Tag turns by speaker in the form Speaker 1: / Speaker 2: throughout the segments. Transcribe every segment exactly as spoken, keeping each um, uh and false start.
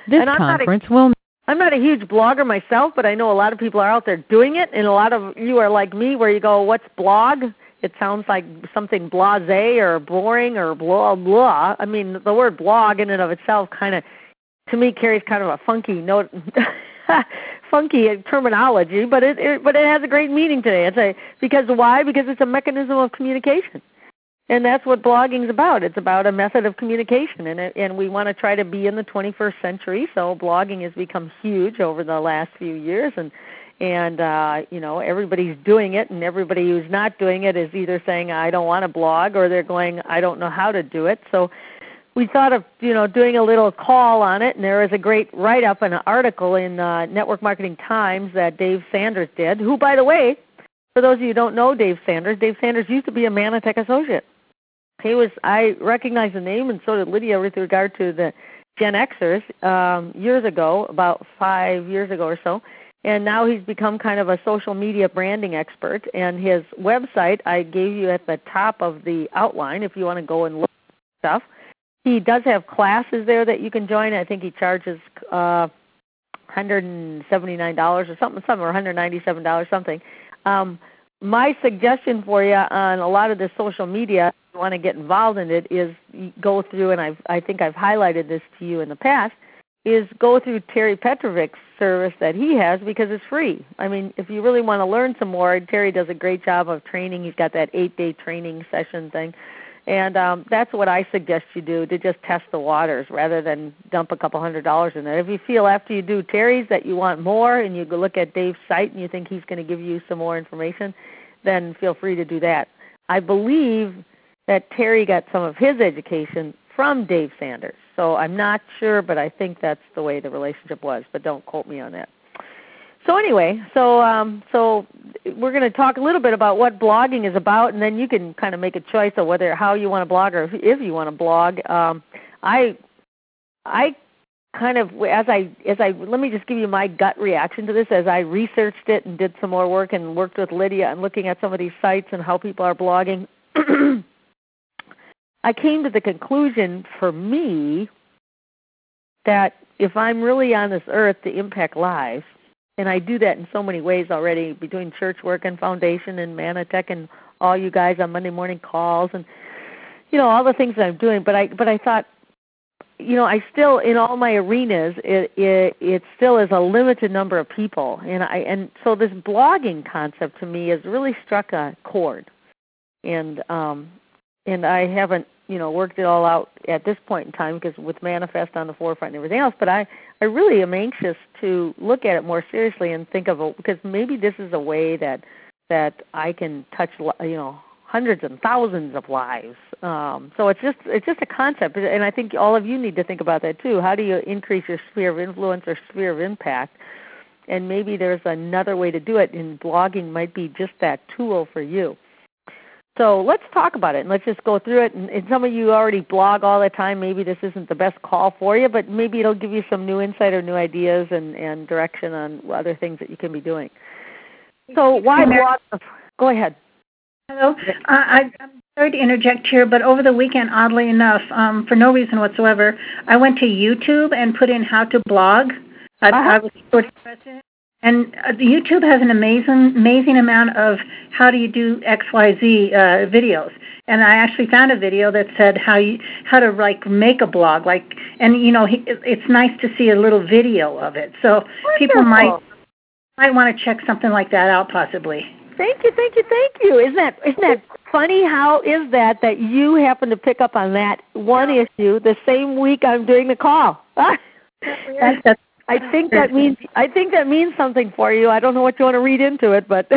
Speaker 1: This conference a, will...
Speaker 2: I'm not a huge blogger myself, but I know a lot of people are out there doing it, and a lot of you are like me where you go, what's blog? It sounds like something blasé or boring or blah, blah. I mean, the word blog in and of itself kind of, to me, carries kind of a funky note, funky terminology, but it, it but it has a great meaning today. It's a, because why? Because it's a mechanism of communication. And that's what blogging is about. It's about a method of communication, and it, and we want to try to be in the twenty-first century. So blogging has become huge over the last few years, and and uh, you know, everybody's doing it, and everybody who's not doing it is either saying I don't want to blog, or they're going I don't know how to do it. So we thought of you know doing a little call on it, and there is a great write-up and an article in uh, Network Marketing Times that Dave Sanders did. Who, by the way, for those of you who don't know Dave Sanders, Dave Sanders used to be a Manatech associate. He was, I recognize the name, and so did Lydia with regard to the Gen Xers um, years ago, about five years ago or so. And now he's become kind of a social media branding expert. And his website I gave you at the top of the outline if you want to go and look at stuff. He does have classes there that you can join. I think he charges uh, one hundred seventy-nine dollars or something, something or one hundred ninety-seven dollars something. Um, my suggestion for you on a lot of this social media, if you want to get involved in it, is go through, and I've, I think I've highlighted this to you in the past, is go through Terry Petrovic's service that he has because it's free. I mean, if you really want to learn some more, Terry does a great job of training. He's got that eight-day training session thing. And um, that's what I suggest you do, to just test the waters rather than dump a couple hundred dollars in there. If you feel after you do Terry's that you want more and you go look at Dave's site and you think he's going to give you some more information, then feel free to do that. I believe that Terry got some of his education from Dave Sanders. So I'm not sure, but I think that's the way the relationship was, but don't quote me on that. So anyway, so um, so we're going to talk a little bit about what blogging is about, and then you can kind of make a choice of whether how you want to blog or if, if you want to blog. Um, I I kind of as I as I let me just give you my gut reaction to this as I researched it and did some more work and worked with Lydia and looking at some of these sites and how people are blogging. I came to the conclusion for me that if I'm really on this earth to impact lives, and I do that in so many ways already between church work and foundation and Manatech and all you guys on Monday morning calls and, you know, all the things that I'm doing. But I but I thought, you know, I still, in all my arenas, it, it, it still is a limited number of people. And I and so this blogging concept to me has really struck a chord. And, um, and I haven't, you know, worked it all out at this point in time because with Manifest on the forefront and everything else. But I, I really am anxious to look at it more seriously and think of it because maybe this is a way that that I can touch, you know, hundreds and thousands of lives. Um, so it's just it's just a concept, and I think all of you need to think about that too. How do you increase your sphere of influence or sphere of impact? And maybe there's another way to do it, and blogging might be just that tool for you. So let's talk about it, and let's just go through it. And, and some of you already blog all the time. Maybe this isn't the best call for you, but maybe it'll give you some new insight or new ideas and, and direction on other things that you can be doing. So why blog? Go ahead.
Speaker 3: Hello. Uh, I, I'm sorry to interject here, but over the weekend, oddly enough, um, for no reason whatsoever, I went to YouTube and put in how to blog. I, uh-huh. I was sort of interested. And uh, YouTube has an amazing, amazing amount of how do you do X Y Z uh, videos. And I actually found a video that said how you how to like make a blog, like, and you know, he, it's nice to see a little video of it. So Wonderful. people might might want to check something like that out, possibly.
Speaker 2: Thank you, thank you, thank you. Isn't that isn't that funny? How is that that you happen to pick up on that one yeah. issue the same week I'm doing the call? that's, that's I think that means I think that means something for you. I don't know what you want to read into it, but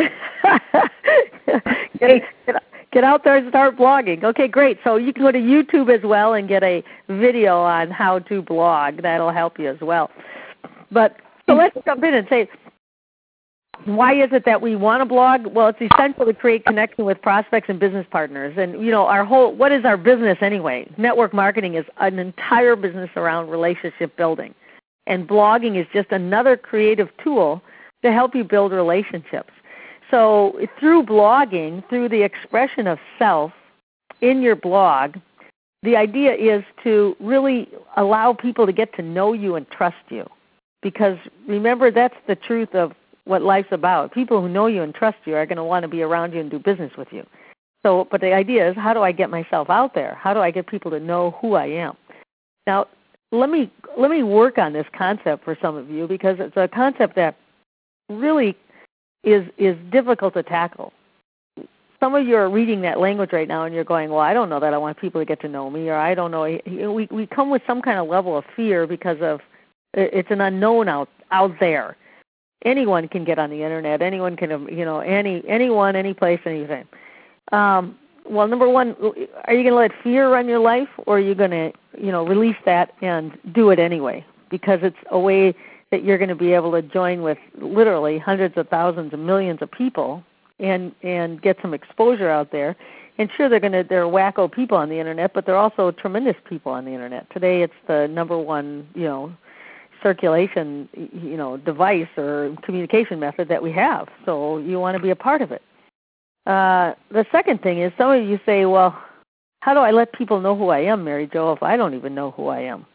Speaker 2: get, get, get out there and start blogging. Okay, great. So you can go to YouTube as well and get a video on how to blog. That'll help you as well. But so let's jump in and say, why is it that we want to blog? Well, it's essential to create connection with prospects and business partners. And, you know, our whole, what is our business anyway? Network marketing is an entire business around relationship building. And blogging is just another creative tool to help you build relationships. So through blogging, through the expression of self in your blog, the idea is to really allow people to get to know you and trust you. Because remember, that's the truth of what life's about. People who know you and trust you are going to want to be around you and do business with you. So, but the idea is, how do I get myself out there? How do I get people to know who I am? Now, let me let me work on this concept for some of you, because it's a concept that really is is difficult to tackle. Some of you are reading that language right now and you're going, well, I don't know that I want people to get to know me, or I don't know. We, we come with some kind of level of fear because of it's an unknown out, out there. Anyone can get on the Internet. Anyone can, you know, any anyone, any place, anything. Um, well, number one, are you going to let fear run your life, or are you going to, you know, release that and do it anyway? Because it's a way that you're going to be able to join with literally hundreds of thousands and millions of people and and get some exposure out there. And sure, they're going to they're wacko people on the Internet, but they're also tremendous people on the Internet. Today, it's the number one, you know, circulation, you know, device or communication method that we have. So you want to be a part of it. Uh, the second thing is, some of you say, well, how do I let people know who I am, Mary Jo, if I don't even know who I am?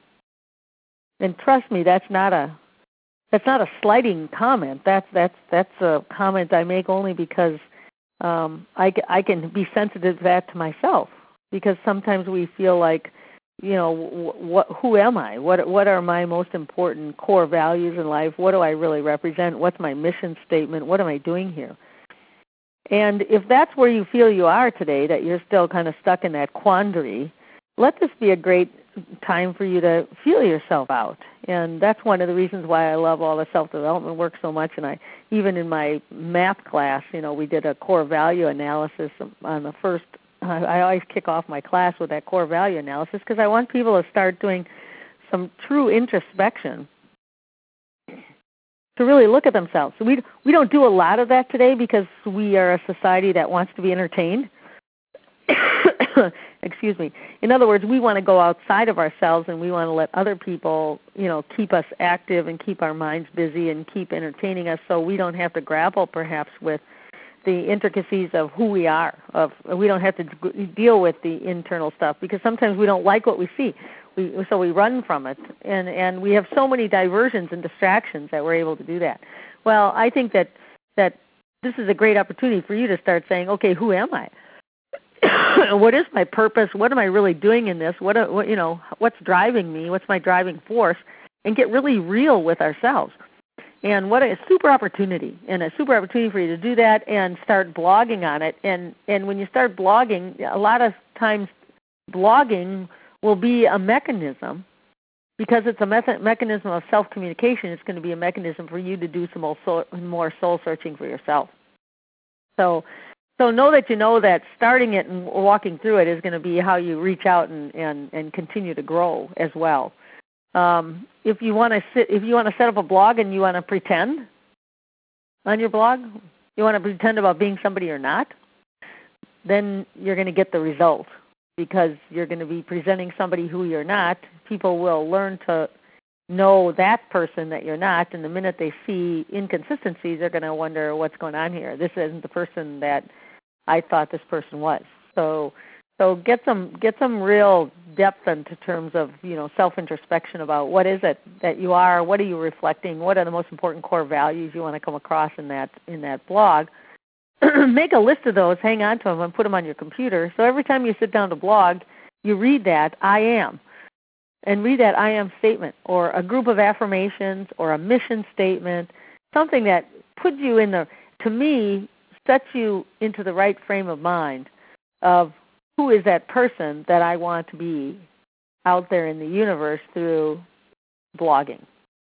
Speaker 2: And trust me, that's not a that's not a slighting comment. That's that's that's a comment I make only because um, I I can be sensitive to that to myself. Because sometimes we feel like, you know, what who am I? What what are my most important core values in life? What do I really represent? What's my mission statement? What am I doing here? And if that's where you feel you are today, that you're still kind of stuck in that quandary, let this be a great time for you to feel yourself out. And that's one of the reasons why I love all the self-development work so much. And I, even in my math class, you know, we did a core value analysis on the first. I always kick off my class with that core value analysis because I want people to start doing some true introspection, to really look at themselves. So we we don't do a lot of that today because we are a society that wants to be entertained. Excuse me. In other words, we want to go outside of ourselves and we want to let other people, you know, keep us active and keep our minds busy and keep entertaining us, so we don't have to grapple perhaps with the intricacies of who we are. Of we don't have to deal with the internal stuff because sometimes we don't like what we see. We, so we run from it, and, and we have so many diversions and distractions that we're able to do that. Well, I think that, that this is a great opportunity for you to start saying, okay, who am I? What is my purpose? What am I really doing in this? What, what you know, what's driving me? What's my driving force? And get really real with ourselves. And what a super opportunity, and a super opportunity for you to do that and start blogging on it. And, and when you start blogging, a lot of times blogging will be a mechanism, because it's a method, mechanism of self-communication. It's going to be a mechanism for you to do some more soul-searching for yourself. So so know that you know that starting it and walking through it is going to be how you reach out and, and, and continue to grow as well. Um, if you want to sit, if you want to set up a blog and you want to pretend on your blog, you want to pretend about being somebody you're not, then you're going to get the result. Because you're going to be presenting somebody who you're not. People will learn to know that person that you're not, and the minute they see inconsistencies, they're going to wonder what's going on here. This isn't the person that I thought this person was. So, so get some get some real depth into terms of, you know, self-introspection about what is it that you are, what are you reflecting, what are the most important core values you want to come across in that in that blog. Make a list of those, hang on to them, and put them on your computer. So every time you sit down to blog, you read that I am, and read that I am statement, or a group of affirmations, or a mission statement, something that puts you in the, to me, sets you into the right frame of mind of who is that person that I want to be out there in the universe through blogging.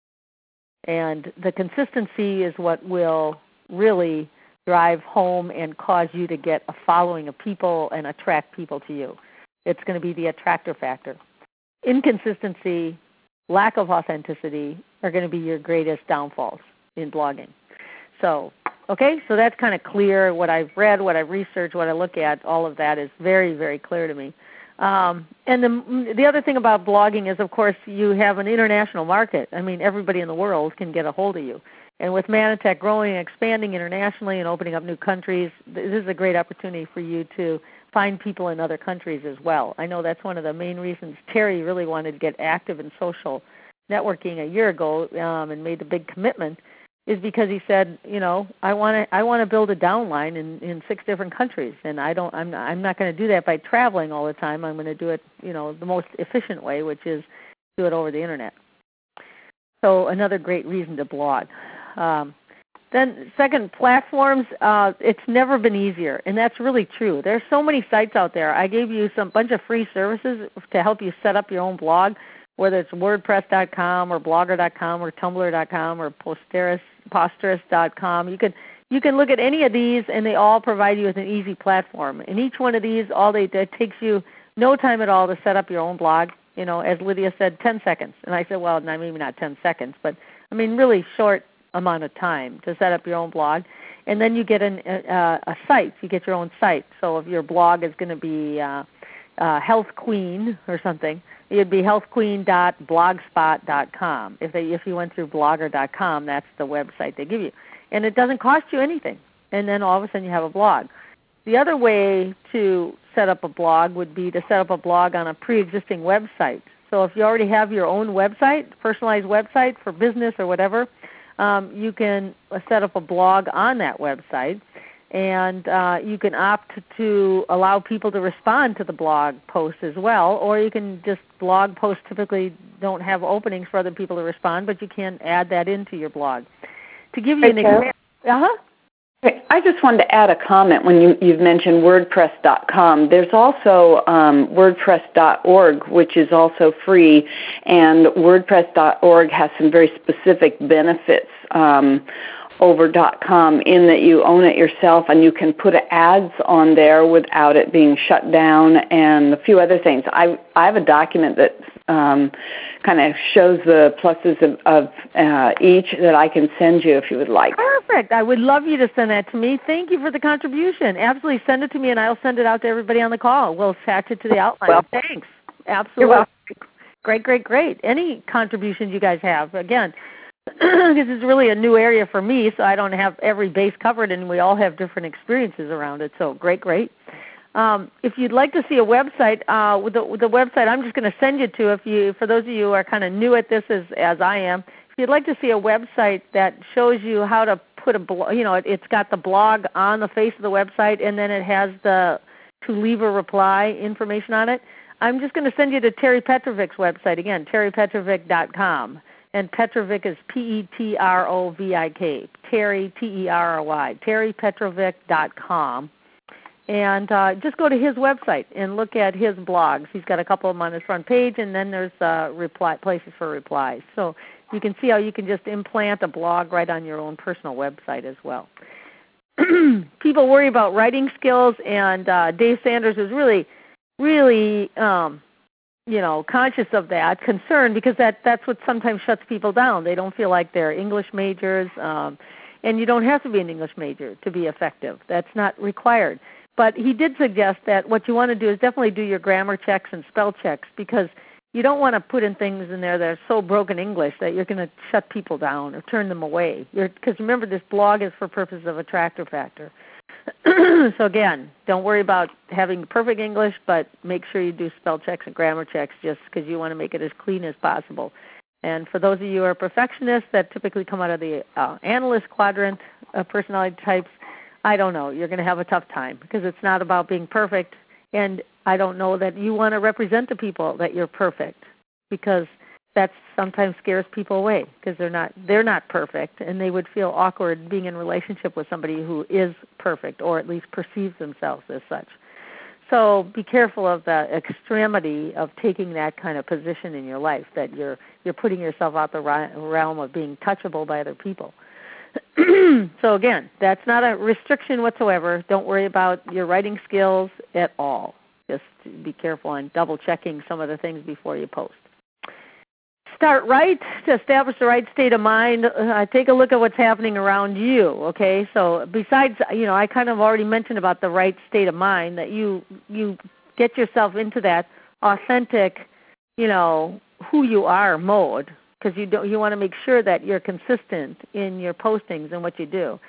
Speaker 2: And the consistency is what will really drive home and cause you to get a following of people and attract people to you. It's going to be the attractor factor. Inconsistency, lack of authenticity are going to be your greatest downfalls in blogging. So, okay, so that's kind of clear. What I've read, what I've researched, what I look at, all of that is very, very clear to me. Um, and the, the other thing about blogging is, of course, you have an international market. I mean, everybody in the world can get a hold of you. And with Mannatech growing and expanding internationally and opening up new countries, this is a great opportunity for you to find people in other countries as well. I know that's one of the main reasons Terry really wanted to get active in social networking a year ago um, and made a big commitment, is because he said, you know, I want to I want to build a downline in, in six different countries, and I don't I'm not, I'm not going to do that by traveling all the time. I'm going to do it, you know, the most efficient way, which is do it over the internet. So another great reason to blog. Um, Then second, platforms, uh, it's never been easier, and that's really true. There's so many sites out there. I gave you some bunch of free services to help you set up your own blog, whether it's WordPress dot com or Blogger dot com or Tumblr dot com or Posterous, Posterous dot com. You can, you can look at any of these, and they all provide you with an easy platform. And each one of these, all they it takes you no time at all to set up your own blog. You know, as Lydia said, ten seconds. And I said, well, no, maybe not ten seconds, but I mean really short amount of time to set up your own blog. And then you get an, a, a site. You get your own site. So if your blog is going to be uh, uh, Health Queen or something, it'd be health queen dot blogspot dot com. If, they, if you went through blogger dot com, that's the website they give you. And it doesn't cost you anything. And then all of a sudden you have a blog. The other way to set up a blog would be to set up a blog on a pre-existing website. So if you already have your own website, personalized website for business or whatever, Um, you can set up a blog on that website, and uh, you can opt to allow people to respond to the blog post as well, or you can just blog posts typically don't have openings for other people to respond, but you can add that into your blog. To give you an example, uh-huh.
Speaker 1: I just wanted to add a comment when you, you've mentioned WordPress dot com. There's also um, WordPress dot org, which is also free, and WordPress dot org has some very specific benefits um, over .com in that you own it yourself and you can put ads on there without it being shut down and a few other things. I, I have a document that um, kind of shows the pluses of, of uh, each that I can send you if you would like.
Speaker 2: Perfect. I would love you to send that to me. Thank you for the contribution. Absolutely. Send it to me and I'll send it out to everybody on the call. We'll attach it to the outline.
Speaker 1: Well,
Speaker 2: thanks. Absolutely. Great, great, great. Any contributions you guys have? Again, this is really a new area for me, so I don't have every base covered, and we all have different experiences around it. So great, great. Um, if you'd like to see a website, uh, with, the, with the website I'm just going to send you to, if you, for those of you who are kind of new at this as, as I am, if you'd like to see a website that shows you how to put a blog, you know, it, it's got the blog on the face of the website, and then it has the to leave a reply information on it, I'm just going to send you to Terry Petrovic's website again, terry petrovic dot com. And Petrovic is P E T R O V I K, Terry, T E R R Y, terry petrovic dot com. And uh, just go to his website and look at his blogs. He's got a couple of them on his front page, and then there's uh, reply, places for replies. So you can see how you can just implant a blog right on your own personal website as well. People worry about writing skills, and uh, Dave Sanders is really, really um, you know, conscious of that, concerned, because that, that's what sometimes shuts people down. They don't feel like they're English majors, um, and you don't have to be an English major to be effective. That's not required. But he did suggest that what you want to do is definitely do your grammar checks and spell checks, because you don't want to put in things in there that are so broken English that you're going to shut people down or turn them away. Because remember, this blog is for purposes of attractor factor. So again, don't worry about having perfect English, but make sure you do spell checks and grammar checks just because you want to make it as clean as possible. And for those of you who are perfectionists that typically come out of the uh, analyst quadrant of personality types, I don't know. You're going to have a tough time because it's not about being perfect. And I don't know that you want to represent to people that you're perfect, because that sometimes scares people away because they're not they're not perfect, and they would feel awkward being in a relationship with somebody who is perfect or at least perceives themselves as such. So be careful of the extremity of taking that kind of position in your life, that you're you're putting yourself out the realm of being touchable by other people. So again, that's not a restriction whatsoever. Don't worry about your writing skills at all. Just be careful on double checking some of the things before you post. Start right to establish the right state of mind. Uh, take a look at what's happening around you, okay? So besides, you know, I kind of already mentioned about the right state of mind, that you you get yourself into that authentic, you know, who you are mode, because you don't, you want to make sure that you're consistent in your postings and what you do.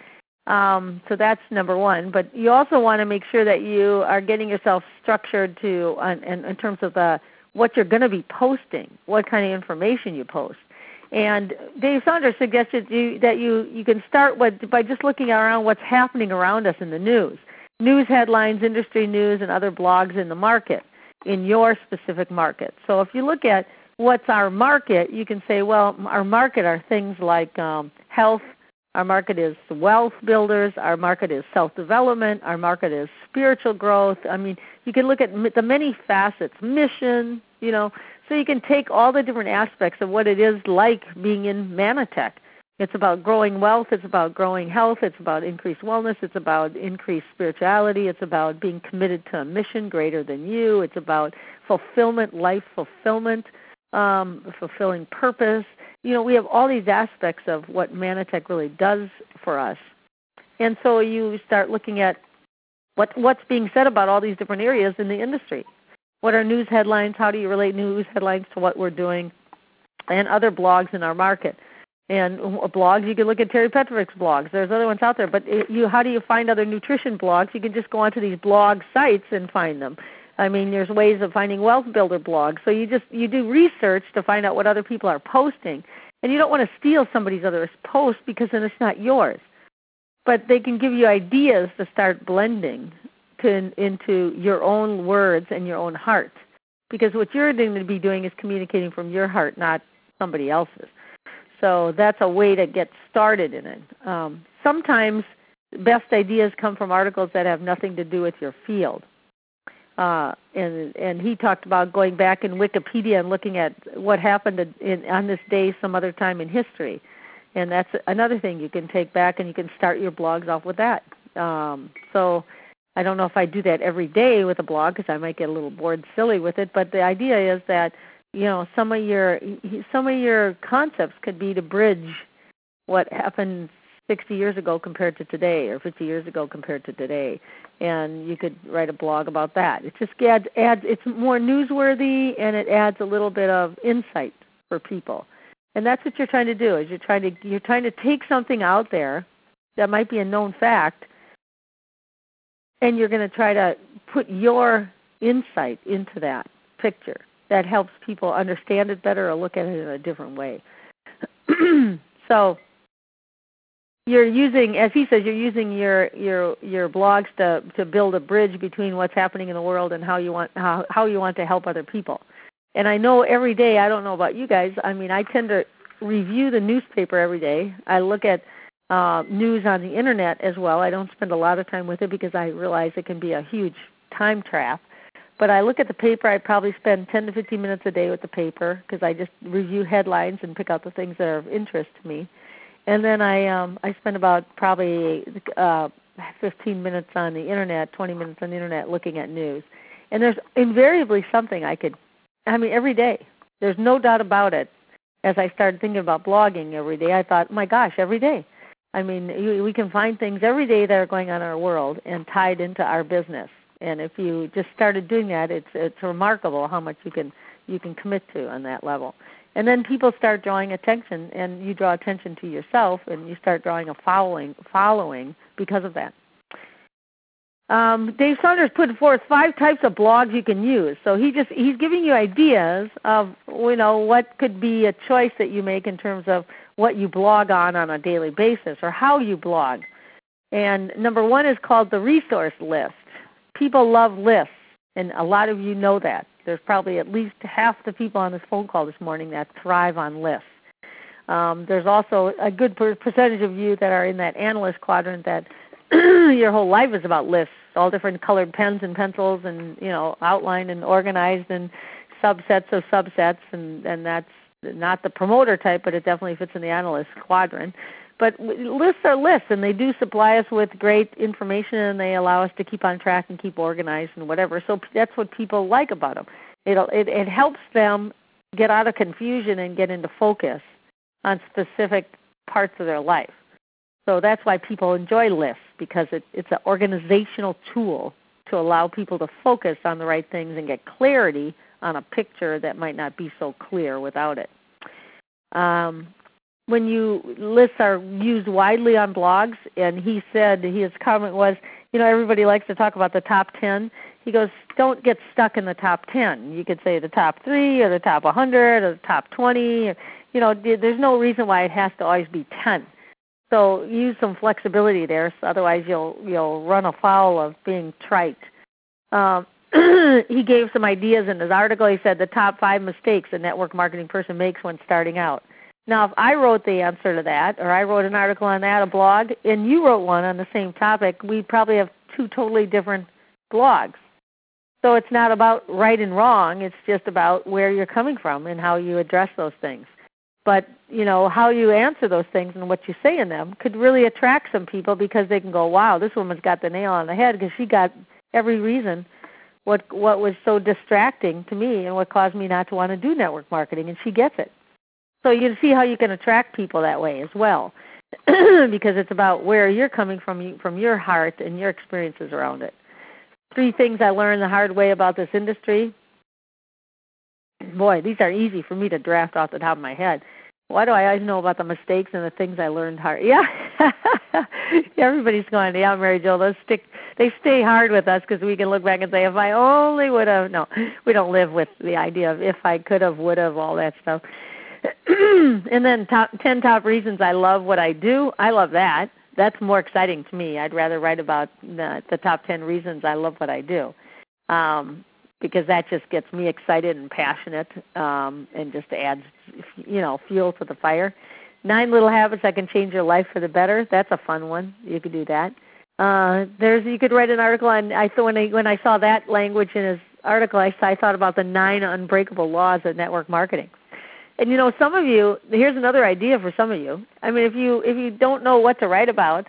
Speaker 2: Um, so that's number one. But you also want to make sure that you are getting yourself structured to, uh, in, in terms of the, what you're going to be posting, what kind of information you post. And Dave Saunders suggested you, that you, you can start with, by just looking around what's happening around us in the news. News headlines, industry news, and other blogs in the market, in your specific market. So if you look at what's our market, you can say, well, our market are things like um, health. Our market is wealth builders. Our market is self-development. Our market is spiritual growth. I mean, you can look at the many facets, mission, you know, so you can take all the different aspects of what it is like being in Manatech. It's about growing wealth. It's about growing health. It's about increased wellness. It's about increased spirituality. It's about being committed to a mission greater than you. It's about fulfillment, life fulfillment, um, fulfilling purpose. You know, we have all these aspects of what Manatech really does for us. And so you start looking at what, what's being said about all these different areas in the industry. What are news headlines? How do you relate news headlines to what we're doing? And other blogs in our market. And blogs, you can look at Terry Petrovic's blogs. There's other ones out there. But it, you, how do you find other nutrition blogs? You can just go onto these blog sites and find them. I mean, there's ways of finding wealth builder blogs. So you just you do research to find out what other people are posting. And you don't want to steal somebody's other post because then it's not yours. But they can give you ideas to start blending to, into your own words and your own heart. Because what you're going to be doing is communicating from your heart, not somebody else's. So that's a way to get started in it. Um, sometimes the best ideas come from articles that have nothing to do with your field. Uh, and and he talked about going back in Wikipedia and looking at what happened in, on this day some other time in history. And that's another thing you can take back, and you can start your blogs off with that. Um, so I don't know if I do that every day with a blog because I might get a little bored silly with it, but the idea is that, you know, some of your some of your concepts could be to bridge what happened sixty years ago compared to today, or fifty years ago compared to today, and you could write a blog about that. It just adds, adds it's more newsworthy, and it adds a little bit of insight for people, and that's what you're trying to do. Is you're trying to you're trying to take something out there that might be a known fact, and you're going to try to put your insight into that picture. That helps people understand it better or look at it in a different way. So you're using, as he says, you're using your your your blogs to to build a bridge between what's happening in the world and how you want how how you want to help other people. And I know every day, I don't know about you guys, I mean, I tend to review the newspaper every day. I look at uh, news on the internet as well. I don't spend a lot of time with it because I realize it can be a huge time trap. But I look at the paper. I probably spend ten to fifteen minutes a day with the paper because I just review headlines and pick out the things that are of interest to me. And then I um, I spend about probably uh, fifteen minutes on the internet, twenty minutes on the internet looking at news. And there's invariably something I could, I mean, every day. There's no doubt about it. As I started thinking about blogging every day, I thought, my gosh, every day. I mean, we can find things every day that are going on in our world and tied into our business. And if you just started doing that, it's it's remarkable how much you can you can commit to on that level. And then people start drawing attention, and you draw attention to yourself, and you start drawing a following following because of that. Um, Dave Saunders put forth five types of blogs you can use. So he just he's giving you ideas of you know what could be a choice that you make in terms of what you blog on on a daily basis or how you blog. And number one is called the resource list. People love lists, and a lot of you know that. There's probably at least half the people on this phone call this morning that thrive on lists. Um, there's also a good percentage of you that are in that analyst quadrant that your whole life is about lists, all different colored pens and pencils and, you know, outlined and organized and subsets of subsets, and, and that's not the promoter type, but it definitely fits in the analyst quadrant. But lists are lists, and they do supply us with great information, and they allow us to keep on track and keep organized and whatever. So that's what people like about them. It, it, it helps them get out of confusion and get into focus on specific parts of their life. So that's why people enjoy lists, because it, it's an organizational tool to allow people to focus on the right things and get clarity on a picture that might not be so clear without it. Um, when you lists are used widely on blogs, and he said his comment was, you know, everybody likes to talk about the top ten. He goes, don't get stuck in the top ten. You could say the top three or the top one hundred or the top twenty. You know, there's no reason why it has to always be ten. So use some flexibility there, so otherwise you'll you'll run afoul of being trite. Um, he gave some ideas in his article. He said the top five mistakes a network marketing person makes when starting out. Now, if I wrote the answer to that, or I wrote an article on that, a blog, and you wrote one on the same topic, we'd probably have two totally different blogs. So it's not about right and wrong. It's just about where you're coming from and how you address those things. But, you know, how you answer those things and what you say in them could really attract some people, because they can go, wow, this woman's got the nail on the head, because she got every reason what what was so distracting to me and what caused me not to want to do network marketing, and she gets it. So you can see how you can attract people that way as well, because it's about where you're coming from, from your heart and your experiences around it. Three things I learned the hard way about this industry. Boy, these are easy for me to draft off the top of my head. Why do I always know about the mistakes and the things I learned hard? Yeah, everybody's going, yeah, Mary Jo, those stick. They stay hard with us because we can look back and say, if I only would have. No, we don't live with the idea of if I could have, would have, all that stuff. And then top, ten top reasons I love what I do. I love that. That's more exciting to me. I'd rather write about the, the top ten reasons I love what I do, um, because that just gets me excited and passionate, um, and just adds, you know, fuel to the fire. Nine little habits that can change your life for the better. That's a fun one. You could do that. Uh, there's you could write an article on. I thought when I when I saw that language in his article, I, I thought about the nine unbreakable laws of network marketing. And you know, some of you, here's another idea for some of you. I mean, if you if you don't know what to write about,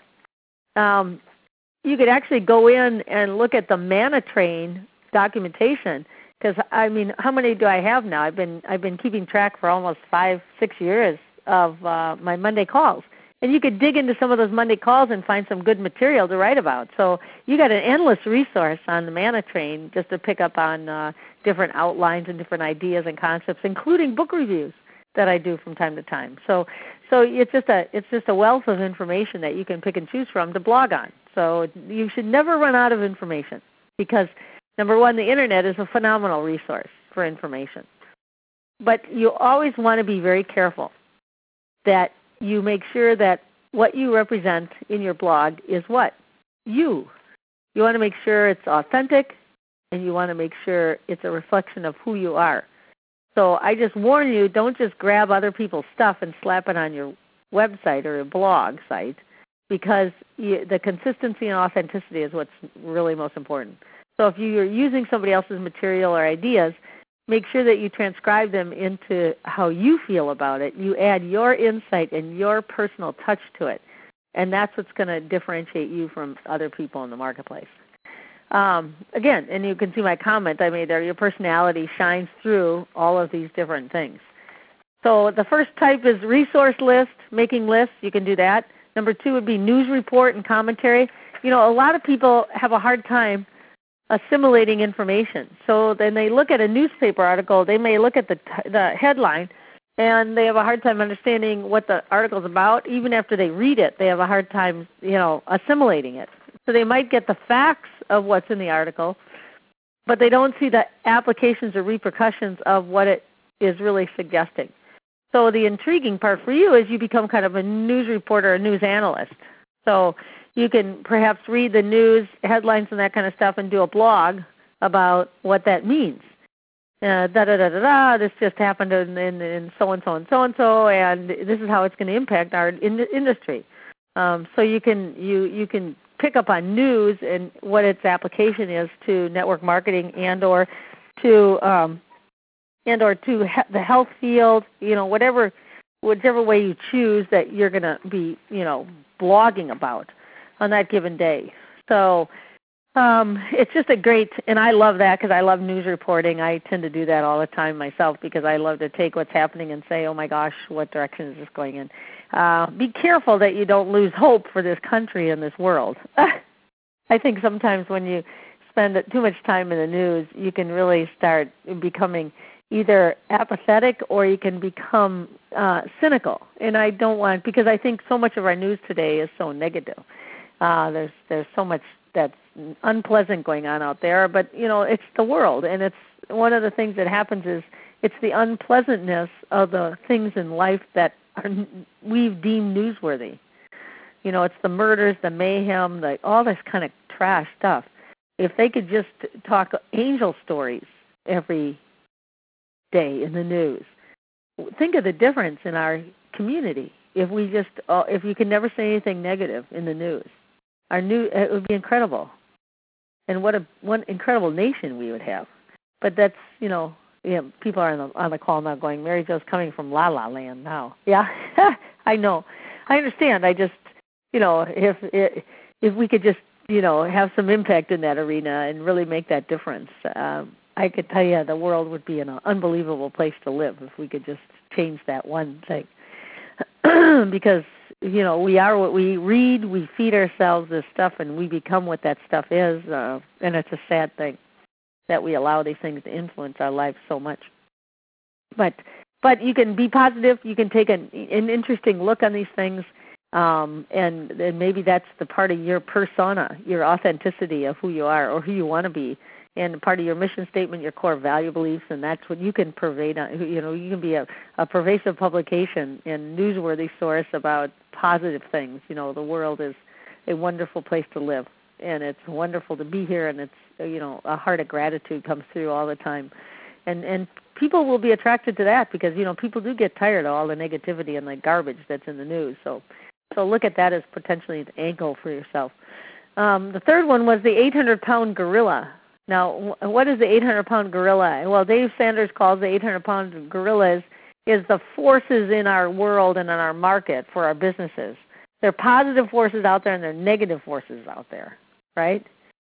Speaker 2: um, you could actually go in and look at the ManaTrain documentation. Because I mean, how many do I have now? I've been I've been keeping track for almost five six years of uh, my Monday calls. And you could dig into some of those Monday calls and find some good material to write about. So you got an endless resource on the ManaTrain just to pick up on uh, different outlines and different ideas and concepts, including book reviews that I do from time to time. So, so it's just a it's just a wealth of information that you can pick and choose from to blog on. So you should never run out of information, because number one, the internet is a phenomenal resource for information. But you always want to be very careful that you make sure that what you represent in your blog is what? You. You want to make sure it's authentic, and you want to make sure it's a reflection of who you are. So I just warn you, don't just grab other people's stuff and slap it on your website or a blog site, because you, the consistency and authenticity is what's really most important. So if you're using somebody else's material or ideas, make sure that you transcribe them into how you feel about it. You add your insight and your personal touch to it, and that's what's going to differentiate you from other people in the marketplace. Um, again, and you can see my comment I made there, your personality shines through all of these different things. So the first type is resource list, making lists. You can do that. Number two would be news report and commentary. You know, a lot of people have a hard time assimilating information. So then they look at a newspaper article, they may look at the t- the headline, and they have a hard time understanding what the article's about. Even after they read it, they have a hard time, you know, assimilating it. So they might get the facts of what's in the article, but they don't see the applications or repercussions of what it is really suggesting. So the intriguing part for you is you become kind of a news reporter, a news analyst. So you can perhaps read the news headlines and that kind of stuff and do a blog about what that means. Uh, da da da da da. This just happened in, in, in so and so and so and so, and this is how it's going to impact our in- industry. Um, so you can you you can pick up on news and what its application is to network marketing and or to um, and or to he- the health field. You know, whatever whichever way you choose that you're going to be, you know, blogging about on that given day. So um, it's just a great, and I love that because I love news reporting. I tend to do that all the time myself because I love to take what's happening and say, oh my gosh, what direction is this going in? Uh, be careful that you don't lose hope for this country and this world. I think sometimes when you spend too much time in the news, you can really start becoming either apathetic or you can become uh, cynical. And I don't want, because I think so much of our news today is so negative. Uh, there's there's so much that's unpleasant going on out there, but you know it's the world, and it's one of the things that happens is it's the unpleasantness of the things in life that are, we've deemed newsworthy. You know, it's the murders, the mayhem, the all this kind of trash stuff. If they could just talk angel stories every day in the news, think of the difference in our community. If we just, uh, if you can never say anything negative in the news, our new it would be incredible, and what a one incredible nation we would have. But that's you know, yeah, people are on the on the call now going, Mary Jo's coming from La La Land now. Yeah, I know, I understand. I just you know, if if we could just you know have some impact in that arena and really make that difference, um, I could tell you the world would be an unbelievable place to live if we could just change that one thing. Because you know we are what we read, we feed ourselves this stuff, and we become what that stuff is, uh, and it's a sad thing that we allow these things to influence our lives so much. But but you can be positive. You can take an, an interesting look on these things, um, and, and maybe that's the part of your persona, your authenticity of who you are or who you want to be. And part of your mission statement, your core value beliefs, and that's what you can pervade. You know, you can be a, a pervasive publication and newsworthy source about positive things. You know, the world is a wonderful place to live, and it's wonderful to be here. And it's you know, a heart of gratitude comes through all the time, and and people will be attracted to that because you know people do get tired of all the negativity and the garbage that's in the news. So, so look at that as potentially an angle for yourself. Um, the third one was the eight hundred pound gorilla. Now, what is the eight hundred pound gorilla? Well, Dave Sanders calls the eight hundred pound gorilla is, is the forces in our world and in our market for our businesses. There are positive forces out there and there are negative forces out there, right?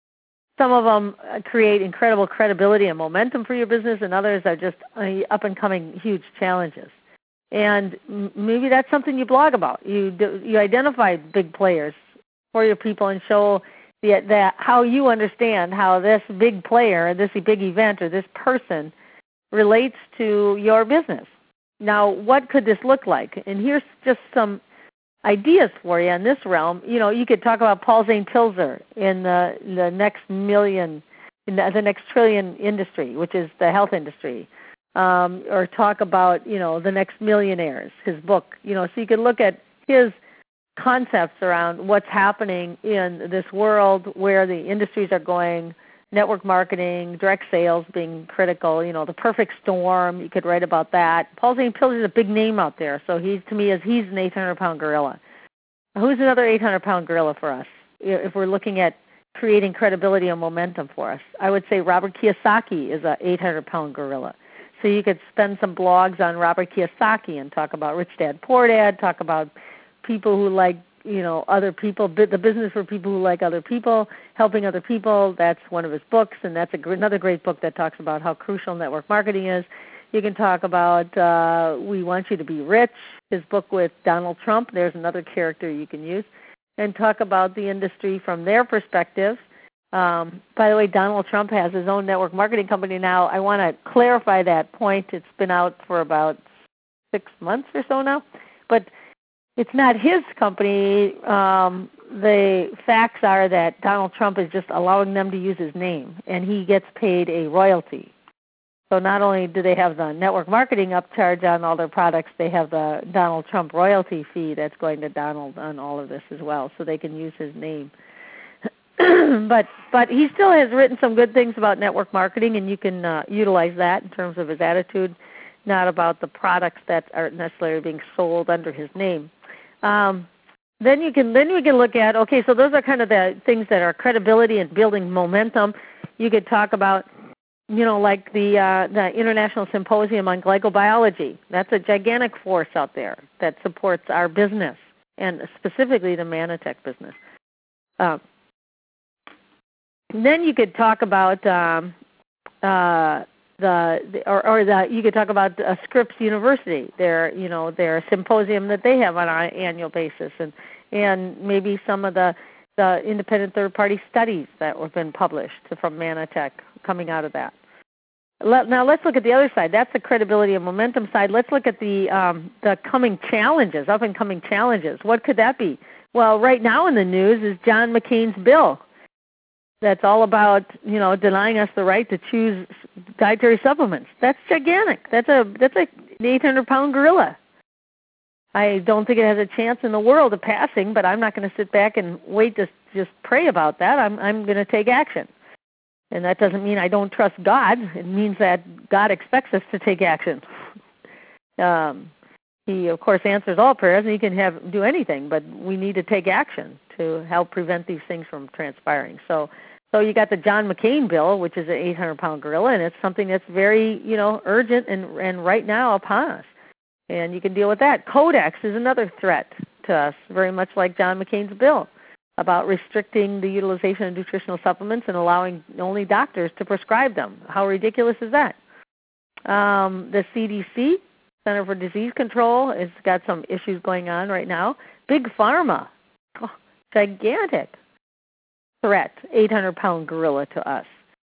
Speaker 2: Some of them create incredible credibility and momentum for your business, and others are just up-and-coming huge challenges. And maybe that's something you blog about. You do, you identify big players for your people and show The, that how you understand how this big player, this big event, or this person relates to your business. Now, what could this look like? And here's just some ideas for you in this realm. You know, you could talk about Paul Zane Pilzer in the, the next million, in the, the next trillion industry, which is the health industry, um, or talk about, you know, the next millionaires, his book. You know, so you could look at his concepts around what's happening in this world where the industries are going, network marketing, direct sales being critical, you know, the perfect storm. You could write about that. Paul Zane Pilzer is a big name out there, so he's to me is he's an eight hundred pound gorilla. Who's another eight hundred pound gorilla for us if we're looking at creating credibility and momentum for us? I would say Robert Kiyosaki is an eight hundred pound gorilla. So you could spend some blogs on Robert Kiyosaki and talk about Rich Dad Poor Dad, talk about people who like, you know, other people, the business for people who like other people, helping other people. That's one of his books, and that's a, another great book that talks about how crucial network marketing is. You can talk about uh, We Want You to Be Rich, his book with Donald Trump. There's another character you can use, and talk about the industry from their perspective. Um, by the way, Donald Trump has his own network marketing company now. I want to clarify that point. It's been out for about six months or so now, but it's not his company. Um, the facts are that Donald Trump is just allowing them to use his name, and he gets paid a royalty. So not only do they have the network marketing upcharge on all their products, they have the Donald Trump royalty fee that's going to Donald on all of this as well, so they can use his name. but but he still has written some good things about network marketing, and you can uh, utilize that in terms of his attitude, not about the products that aren't necessarily being sold under his name. Um, then you can then we can look at, okay, so those are kind of the things that are credibility and building momentum. You could talk about, you know, like the uh, the International Symposium on Glycobiology. That's a gigantic force out there that supports our business, and specifically the Manatech business. Uh, then you could talk about um, uh, The, the or, or the you could talk about uh, Scripps University, their you know their symposium that they have on an annual basis, and and maybe some of the, the independent third party studies that have been published from Manatech coming out of that. let, now let's look at the other side. That's the credibility and momentum side. Let's look at the um, the coming challenges, up and coming challenges. What could that be? Well, right now in the news is John McCain's bill. That's all about, you know, denying us the right to choose dietary supplements. That's gigantic. That's a that's a an eight hundred pound gorilla. I don't think it has a chance in the world of passing, but I'm not going to sit back and wait to just pray about that. I'm I'm going to take action. And that doesn't mean I don't trust God. It means that God expects us to take action. Um, he, of course, answers all prayers, and he can have do anything, but we need to take action to help prevent these things from transpiring. So So you got the John McCain bill, which is an eight hundred pound gorilla, and it's something that's very, you know, urgent and, and right now upon us. And you can deal with that. Codex is another threat to us, very much like John McCain's bill, about restricting the utilization of nutritional supplements and allowing only doctors to prescribe them. How ridiculous is that? Um, the C D C, Center for Disease Control, has got some issues going on right now. Big Pharma, oh, gigantic threat, eight hundred pound gorilla to us.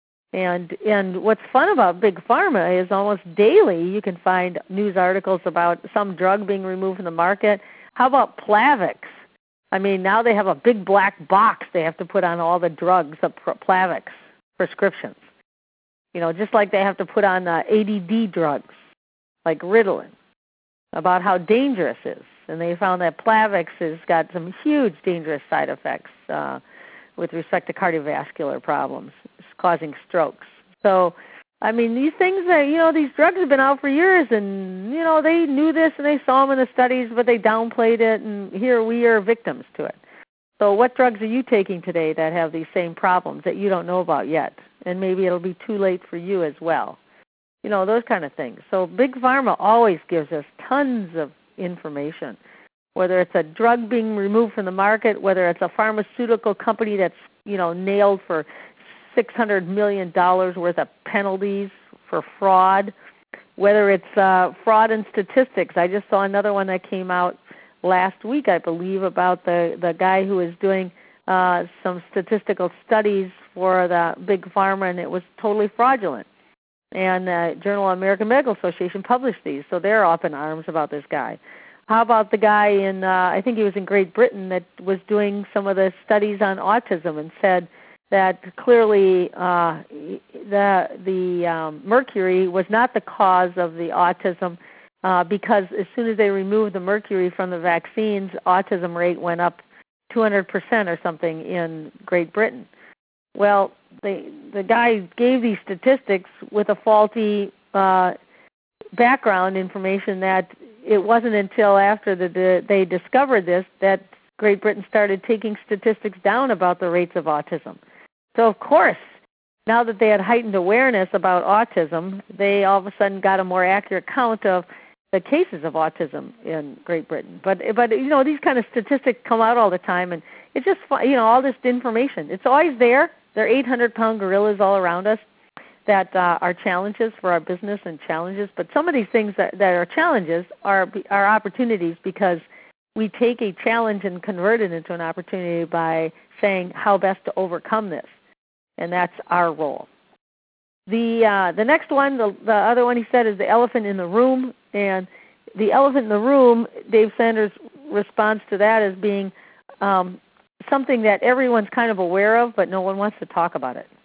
Speaker 2: And and what's fun about Big Pharma is almost daily you can find news articles about some drug being removed from the market. How about Plavix? I mean, now they have a big black box they have to put on all the drugs, the Plavix prescriptions. You know, just like they have to put on uh, A D D drugs, like Ritalin, about how dangerous it is. And they found that Plavix has got some huge dangerous side effects uh, with respect to cardiovascular problems, it's causing strokes. So, I mean, these things, are, you know, these drugs have been out for years, and, you know, they knew this and they saw them in the studies, but they downplayed it, and here we are victims to it. So what drugs are you taking today that have these same problems that you don't know about yet? And maybe it'll be too late for you as well. You know, those kind of things. So Big Pharma always gives us tons of information, whether it's a drug being removed from the market, whether it's a pharmaceutical company that's, you know, nailed for six hundred million dollars worth of penalties for fraud, whether it's uh, fraud in statistics. I just saw another one that came out last week, I believe, about the, the guy who was doing uh, some statistical studies for the Big Pharma, and it was totally fraudulent. And the Journal of American Medical Association published these, so they're up in arms about this guy. How about the guy in, uh, I think he was in Great Britain, that was doing some of the studies on autism and said that clearly uh, the, the um, mercury was not the cause of the autism uh, because as soon as they removed the mercury from the vaccines, autism rate went up two hundred percent or something in Great Britain. Well, the, the guy gave these statistics with a faulty uh, background information that it wasn't until after the, the, they discovered this that Great Britain started taking statistics down about the rates of autism. So, of course, now that they had heightened awareness about autism, they all of a sudden got a more accurate count of the cases of autism in Great Britain. But, but you know, these kind of statistics come out all the time, and it's just, you know, all this information. It's always there. There are eight hundred pound gorillas all around us that uh, are challenges for our business and challenges. But some of these things that, that are challenges are, are opportunities because we take a challenge and convert it into an opportunity by saying how best to overcome this. And that's our role. The uh, the next one, the, the other one he said, is the elephant in the room. And the elephant in the room, Dave Sanders' response to that is being um, something that everyone's kind of aware of, but no one wants to talk about it.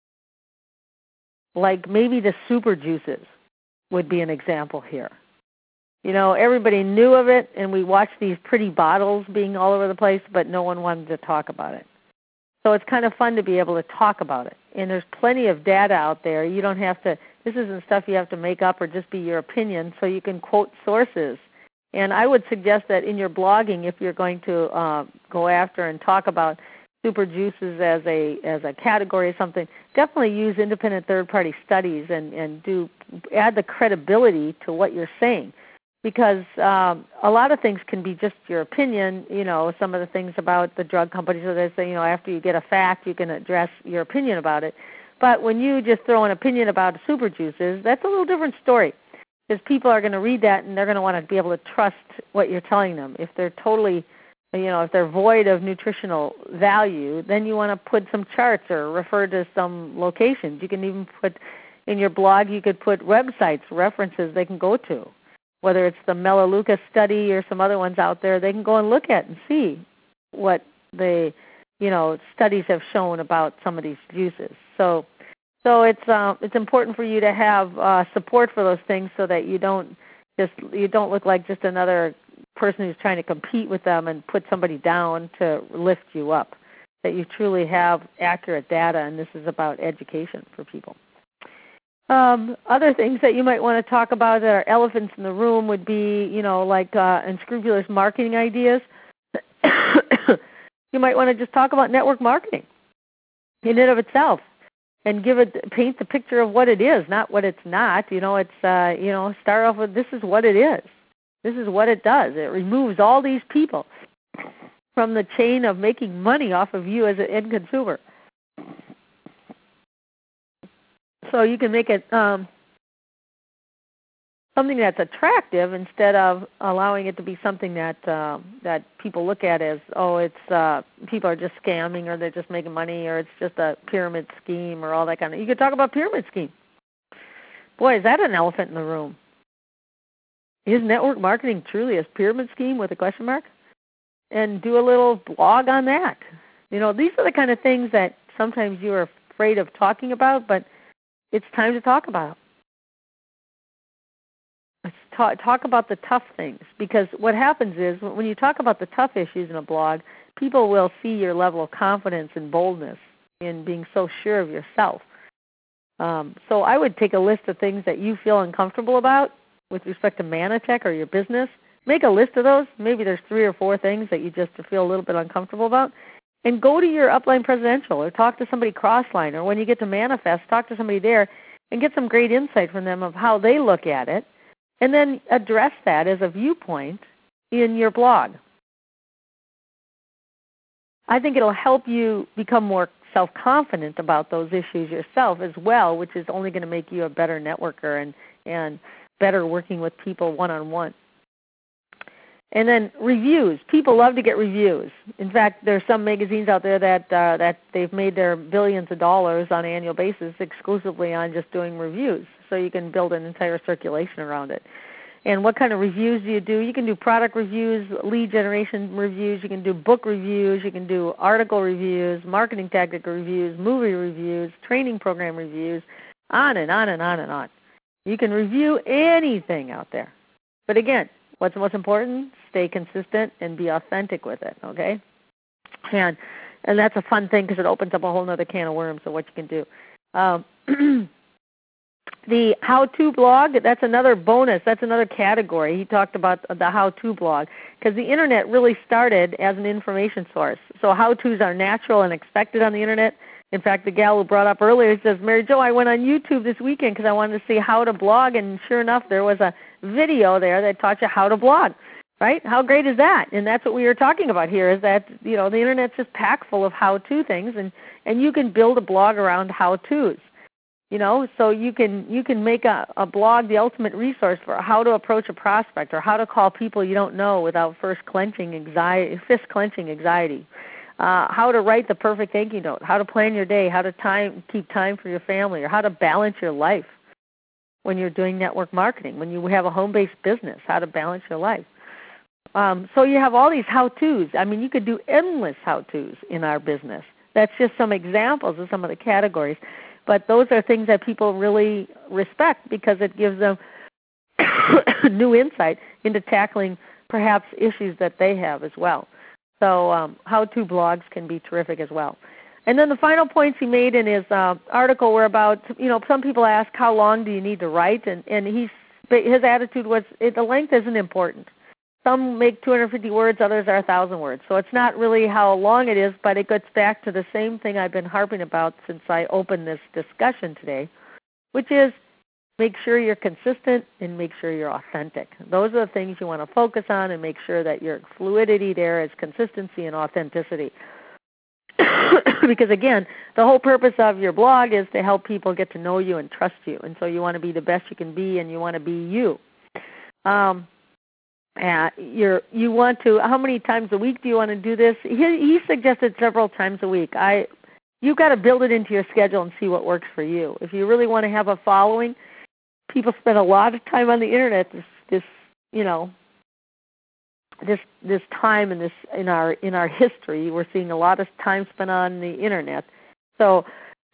Speaker 2: Like maybe the super juices would be an example here. You know, everybody knew of it, and we watched these pretty bottles being all over the place, but no one wanted to talk about it. So it's kind of fun to be able to talk about it. And there's plenty of data out there. You don't have to, this isn't stuff you have to make up or just be your opinion, so you can quote sources. And I would suggest that in your blogging, if you're going to uh, go after and talk about super juices as a as a category or something, definitely use independent third-party studies and, and do add the credibility to what you're saying. Because um, a lot of things can be just your opinion, you know, some of the things about the drug companies, so they say, you know, after you get a fact, you can address your opinion about it. But when you just throw an opinion about super juices, that's a little different story. Because people are going to read that and they're going to want to be able to trust what you're telling them. If they're totally, you know, if they're void of nutritional value, then you want to put some charts or refer to some locations. You can even put in your blog, you could put websites, references they can go to, whether it's the Melaleuca study or some other ones out there. They can go and look at and see what the you know studies have shown about some of these juices. So, so it's uh, it's important for you to have uh, support for those things so that you don't just you don't look like just another person who's trying to compete with them and put somebody down to lift you up. That you truly have accurate data, and this is about education for people. Um, other things that you might want to talk about that are elephants in the room would be, you know, like uh, unscrupulous marketing ideas. You might want to just talk about network marketing in and of itself, and give it, paint the picture of what it is, not what it's not. You know, it's uh, you know, start off with this is what it is. This is what it does. It removes all these people from the chain of making money off of you as an end consumer. So you can make it um, something that's attractive instead of allowing it to be something that uh, that people look at as, oh, it's uh, people are just scamming, or they're just making money, or it's just a pyramid scheme, or all that kind of. You could talk about pyramid scheme. Boy, is that an elephant in the room? Is network marketing truly a pyramid scheme with a question mark? And do a little blog on that. You know, these are the kind of things that sometimes you are afraid of talking about, but it's time to talk about. Let's talk, talk about the tough things, because what happens is when you talk about the tough issues in a blog, people will see your level of confidence and boldness in being so sure of yourself. Um, so I would take a list of things that you feel uncomfortable about with respect to Manatech or your business. Make a list of those. Maybe there's three or four things that you just feel a little bit uncomfortable about. And go to your Upline Presidential or talk to somebody crossline, or when you get to Manifest, talk to somebody there and get some great insight from them of how they look at it, and then address that as a viewpoint in your blog. I think it'll help you become more self-confident about those issues yourself as well, which is only going to make you a better networker and, and better working with people one-on-one. And then reviews. People love to get reviews. In fact, there's some magazines out there that uh, that they've made their billions of dollars on an annual basis exclusively on just doing reviews. So you can build an entire circulation around it. And what kind of reviews do you do? You can do product reviews, lead generation reviews. You can do book reviews. You can do article reviews, marketing tactic reviews, movie reviews, training program reviews, on and on and on and on. You can review anything out there. But again, what's most important? Stay consistent and be authentic with it, okay? And and that's a fun thing because it opens up a whole other can of worms of what you can do. Um, the how-to blog, that's another bonus. That's another category. He talked about the how-to blog because the Internet really started as an information source. So how-tos are natural and expected on the Internet. In fact, the gal who brought up earlier says, Mary Jo, I went on YouTube this weekend because I wanted to see how to blog, and sure enough, there was a video there that taught you how to blog, right? How great is that? And that's what we were talking about here is that, you know, the Internet's just packed full of how-to things, and, and you can build a blog around how-tos, you know, so you can you can make a, a blog the ultimate resource for how to approach a prospect or how to call people you don't know without first clenching anxiety, fist clenching anxiety. Uh, how to write the perfect thank you note, how to plan your day, how to time, keep time for your family, or how to balance your life when you're doing network marketing, when you have a home-based business, how to balance your life. Um, so you have all these how-tos. I mean, you could do endless how-tos in our business. That's just some examples of some of the categories. But those are things that people really respect because it gives them new insight into tackling perhaps issues that they have as well. So um, how-to blogs can be terrific as well. And then the final points he made in his uh, article were about, you know, some people ask how long do you need to write, and, and he's, his attitude was it, the length isn't important. Some make two hundred fifty words, others are one thousand words. So it's not really how long it is, but it gets back to the same thing I've been harping about since I opened this discussion today, which is make sure you're consistent and make sure you're authentic. Those are the things you want to focus on and make sure that your fluidity there is consistency and authenticity. Because, again, the whole purpose of your blog is to help people get to know you and trust you. And so you want to be the best you can be and you want to be you. Um, uh, you're, you want to, how many times a week do you want to do this? He, he suggested several times a week. I you've got to build it into your schedule and see what works for you. If you really want to have a following, people spend a lot of time on the internet. This, this, you know, this this time in this in our in our history, we're seeing a lot of time spent on the internet. So,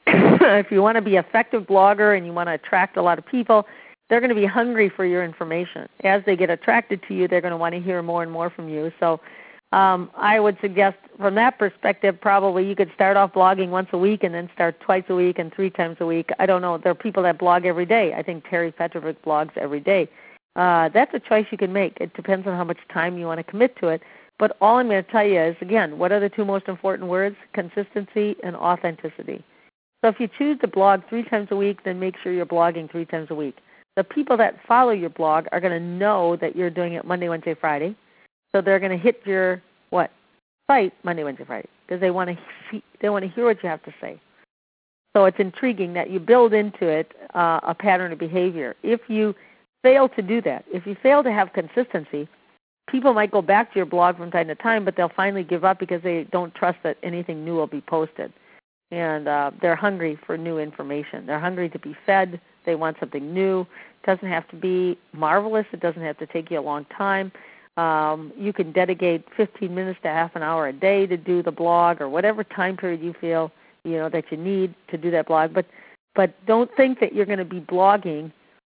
Speaker 2: if you want to be an effective blogger and you want to attract a lot of people, they're going to be hungry for your information. As they get attracted to you, they're going to want to hear more and more from you. So, um, I would suggest from that perspective, probably you could start off blogging once a week and then start twice a week and three times a week. I don't know. There are people that blog every day. I think Terry Petrovic blogs every day. Uh, that's a choice you can make. It depends on how much time you want to commit to it. But all I'm going to tell you is, again, what are the two most important words? Consistency and authenticity. So if you choose to blog three times a week, then make sure you're blogging three times a week. The people that follow your blog are going to know that you're doing it Monday, Wednesday, Friday. So they're going to hit your what site Monday, Wednesday, Friday because they want to see, they want to hear what you have to say. So it's intriguing that you build into it uh, a pattern of behavior. If you fail to do that, if you fail to have consistency, people might go back to your blog from time to time, but they'll finally give up because they don't trust that anything new will be posted. And uh, they're hungry for new information. They're hungry to be fed. They want something new. It doesn't have to be marvelous. It doesn't have to take you a long time. Um, you can dedicate fifteen minutes to half an hour a day to do the blog or whatever time period you feel you know that you need to do that blog. But but don't think that you're going to be blogging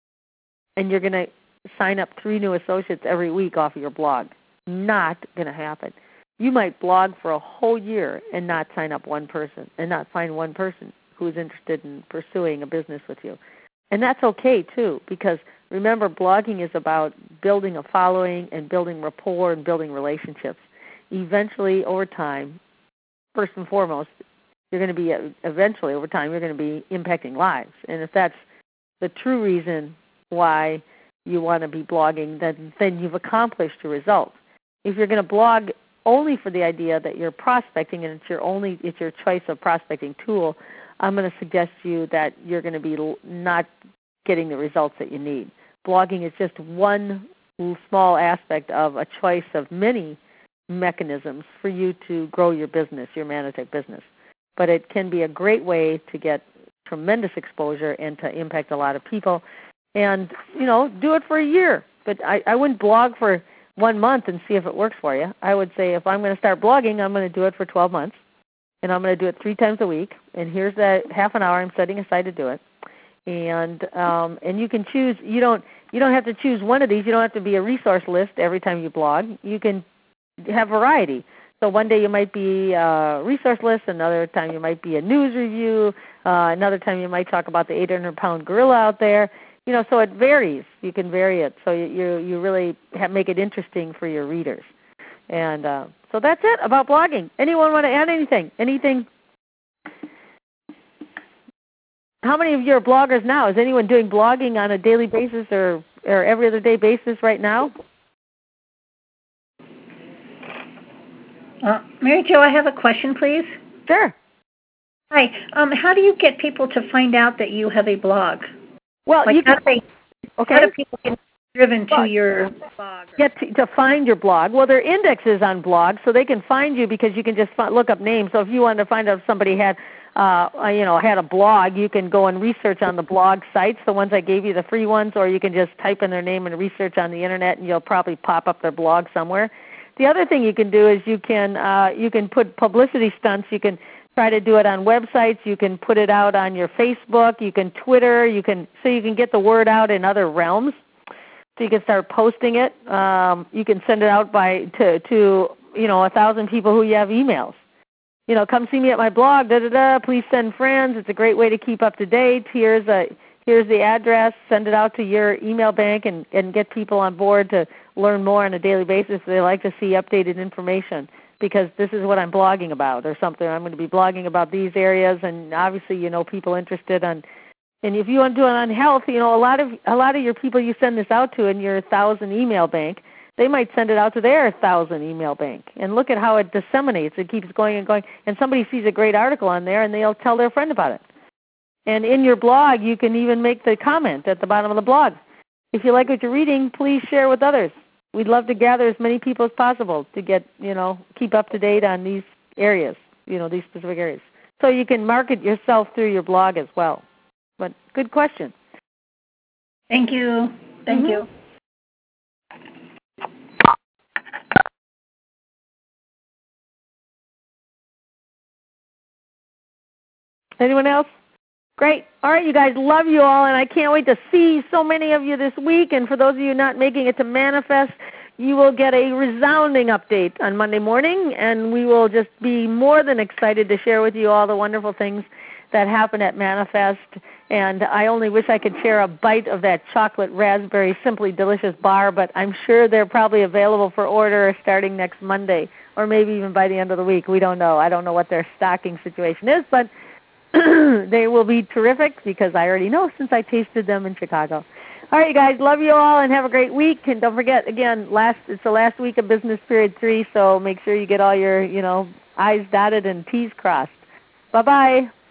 Speaker 2: and you're going to sign up three new associates every week off of your blog. Not going to happen. You might blog for a whole year and not sign up one person and not find one person who's interested in pursuing a business with you. And that's okay, too, because remember, blogging is about building a following and building rapport and building relationships. Eventually, over time, first and foremost, you're going to be, eventually, over time, you're going to be impacting lives. And if that's the true reason why you want to be blogging, then, then you've accomplished your results. If you're going to blog only for the idea that you're prospecting and it's your only it's your choice of prospecting tool, I'm going to suggest to you that you're going to be not getting the results that you need. Blogging is just one small aspect of a choice of many mechanisms for you to grow your business, your Manatech business. But it can be a great way to get tremendous exposure and to impact a lot of people. And, you know, do it for a year. But I, I wouldn't blog for one month and see if it works for you. I would say if I'm going to start blogging, I'm going to do it for twelve months, and I'm going to do it three times a week. And here's that half an hour I'm setting aside to do it. And um, and you can choose. You don't you don't have to choose one of these. You don't have to be a resource list every time you blog. You can have variety. So one day you might be a resource list. Another time you might be a news review. Uh, another time you might talk about the eight hundred pound gorilla out there. You know, so it varies. You can vary it, so you you, you really have, make it interesting for your readers. And uh, so that's it about blogging. Anyone want to add anything? Anything? How many of you are bloggers now? Is anyone doing blogging on a daily basis or, or every other day basis right now?
Speaker 3: Uh, Mary Jo, I have a question, please.
Speaker 2: Sure.
Speaker 3: Hi. Um, how do you get people to find out that you have a blog?
Speaker 2: Well,
Speaker 3: like
Speaker 2: you
Speaker 3: how
Speaker 2: can.
Speaker 3: Do they,
Speaker 2: okay.
Speaker 3: How do people get driven to
Speaker 2: well,
Speaker 3: your blog?
Speaker 2: Get to, to find your blog. Well, there are indexes on blogs, so they can find you because you can just find, look up names. So if you wanted to find out if somebody had, uh, you know, had a blog, you can go and research on the blog sites, the ones I gave you, the free ones, or you can just type in their name and research on the internet, and you'll probably pop up their blog somewhere. The other thing you can do is you can uh, you can put publicity stunts. You can try to do it on websites. You can put it out on your Facebook. You can Twitter. You can so you can get the word out in other realms. So you can start posting it. Um, you can send it out by to to you know a thousand people who you have emails. You know, come see me at my blog. Da da da. Please send friends. It's a great way to keep up to date. Here's a here's the address. Send it out to your email bank and and get people on board to learn more on a daily basis. They like to see updated information, because this is what I'm blogging about or something. I'm going to be blogging about these areas, and obviously, you know, people interested on. And if you want to do it on health, you know, a lot of a lot of your people you send this out to in your thousand email bank, they might send it out to their thousand email bank. And look at how it disseminates. It keeps going and going. And somebody sees a great article on there, and they'll tell their friend about it. And in your blog, you can even make the comment at the bottom of the blog. If you like what you're reading, please share with others. We'd love to gather as many people as possible to get, you know, keep up to date on these areas, you know, these specific areas. So you can market yourself through your blog as well. But good question.
Speaker 3: Thank you. Thank mm-hmm. you.
Speaker 2: Anyone else? Great. All right, you guys, love you all, and I can't wait to see so many of you this week. And for those of you not making it to Manifest, you will get a resounding update on Monday morning, and we will just be more than excited to share with you all the wonderful things that happen at Manifest. And I only wish I could share a bite of that chocolate raspberry Simply Delicious bar, but I'm sure they're probably available for order starting next Monday, or maybe even by the end of the week. We don't know. I don't know what their stocking situation is, but they will be terrific because I already know since I tasted them in Chicago. All right, you guys, love you all and have a great week. And don't forget, again, last it's the last week of business period three, so make sure you get all your, you know, I's dotted and T's crossed. Bye-bye.